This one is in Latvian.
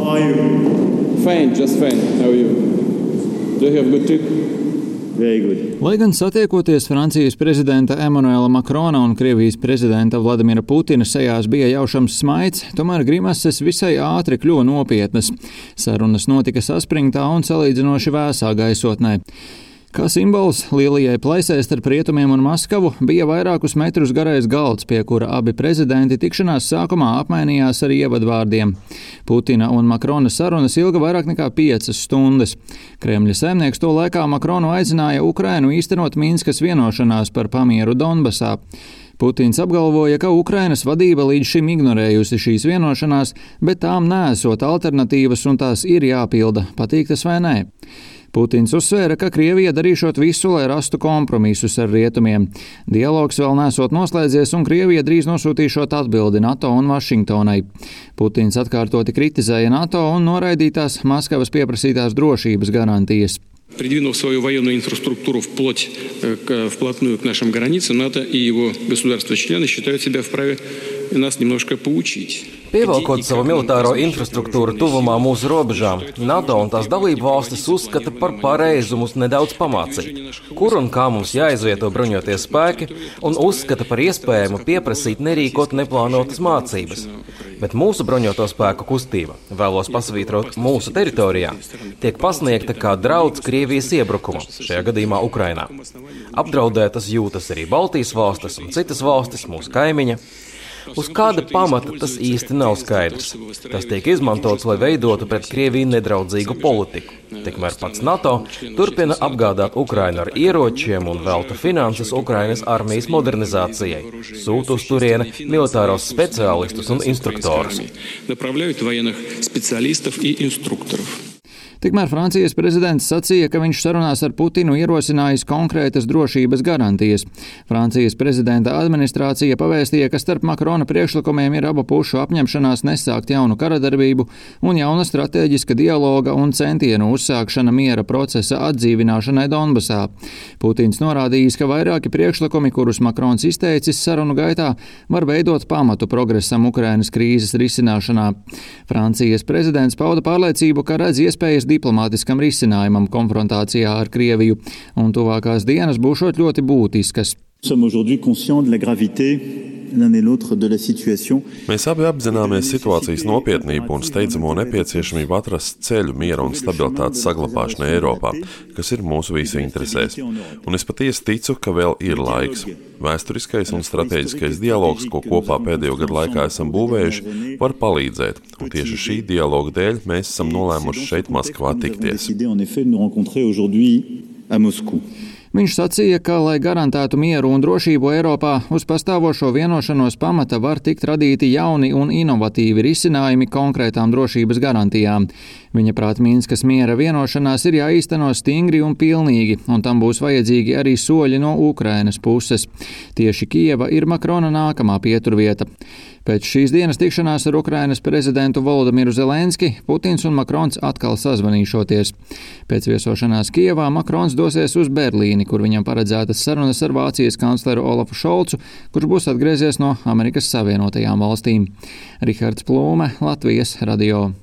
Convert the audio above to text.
How are you? Fine, just fine. How are you? Do you have a good trip? Very good. Lai gan satiekoties Francijas prezidenta Emmanuela Macrona un Krievijas prezidenta Vladimira Putina sejās bija jaušams smaids, tomēr grimases visai ātri kļuva nopietnas. Sarunas notika saspringtā un salīdzinoši vēsā gaisotnē. Kā simbols lielajai plaisai starp Rietumiem un Maskavu bija vairākus metrus garais galds, pie kura abi prezidenti tikšanās sākumā apmainījās ar ievadvārdiem. Putina un Makrona sarunas ilga vairāk nekā 5 stundas. Kremļa saimnieks to laikā Makronu aicināja Ukrainu īstenot Minskas vienošanās par pamieru Donbasā. Putins apgalvoja, ka Ukrainas vadība līdz šim ignorējusi šīs vienošanās, bet tām neesot alternatīvas un tās ir jāpilda, patīk tas vai nē. Putins uzsvēra, ka Krievija darīšot visu, lai rastu kompromisus ar Rietumiem. Dialogs vēl nesot noslēdzies un Krievija drīz nosūtīšot atbildi NATO un Vašingtonai. Putins atkārtoti kritizēja NATO un noraidītās Maskavas pieprasītās drošības garantijas. Придвинув свою военную инфраструктуру вплотную к нашим границам, НАТО и его государства-члены считают себя вправе нас немножко поучить. Pievelkot savu militāro infrastruktūru tuvumā mūsu robežām, NATO un tās dalību valstis uzskata par pareizu mums nedaudz pamācīt, kur un kā mums jāizvieto bruņoties spēki, un uzskata par iespējamu pieprasīt nerīkot neplānotas mācības. Bet mūsu bruņoto spēku kustība, vēlos pasvītrot mūsu teritorijā, tiek pasniegta kā drauds Krievijas iebrukumu, šajā gadījumā Ukrainā. Apdraudētas jūtas arī Baltijas valstis un citas valstis, mūsu kaimiņa. Uz kāda pamata tas īsti nav skaidrs. Tas tiek izmantots, lai veidotu pret Krieviju nedraudzīgu politiku. Tikmēr pats NATO turpina apgādāt Ukrainu ar ieročiem un velta finanses Ukrainas armijas modernizācijai. Sūta uz turieni militāros speciālistus un instruktorus. Tikmēr Francijas prezidents sacīja, ka viņš sarunās ar Putinu ierosinājis konkrētas drošības garantijas. Francijas prezidenta administrācija pavēstīja, ka starp Makrona priekšlikumiem ir abu pušu apņemšanās nesākt jaunu karadarbību un jauna stratēģiska dialoga un centienu uzsākšana miera procesa atdzīvināšanai Donbasā. Putins norādījis, ka vairāki priekšlikumi, kurus Makrons izteicis sarunu gaitā, var veidot pamatu progresam Ukrainas krīzes risināšanā. Francijas prezidents pauda pārliecību, ka redz iespējas diplomātiskam risinājumam konfrontācijā ar Krieviju, un tuvākās dienas būšot ļoti būtiskas. Mēs abi apzināmies situācijas nopietnību un steidzamo nepieciešamību atrast ceļu miera un stabilitātes saglabāšanai Eiropā, kas ir mūsu visu interesēs. Un es patiesi ticu, ka vēl ir laiks. Vēsturiskais un strateģiskais dialogs, ko kopā pēdējo gadu laikā esam būvējuši, var palīdzēt. Un tieši šī dialoga dēļ mēs esam nolēmuši šeit Maskavā tikties. Viņš sacīja, ka, lai garantētu mieru un drošību Eiropā, uz pastāvošo vienošanos pamata var tikt radīti jauni un inovatīvi risinājumi konkrētām drošības garantijām. Viņa prāt Minskas miera vienošanās ir jāīsteno stingri un pilnīgi, un tam būs vajadzīgi arī soļi no Ukrainas puses. Tieši Kijeva ir Makrona nākamā pieturvieta. Pēc šīs dienas tikšanās ar Ukrainas prezidentu Volodimiru Zelenski, Putins un Makrons atkal sazvanīšoties. Pēc viesošanās Kijevā Makrons dosies uz Berlīni, kur viņam paredzētas sarunas ar Vācijas kancleru Olafu Šolcu, kurš būs atgriezies no Amerikas Savienotajām valstīm. Rihards Plūme, Latvijas radio.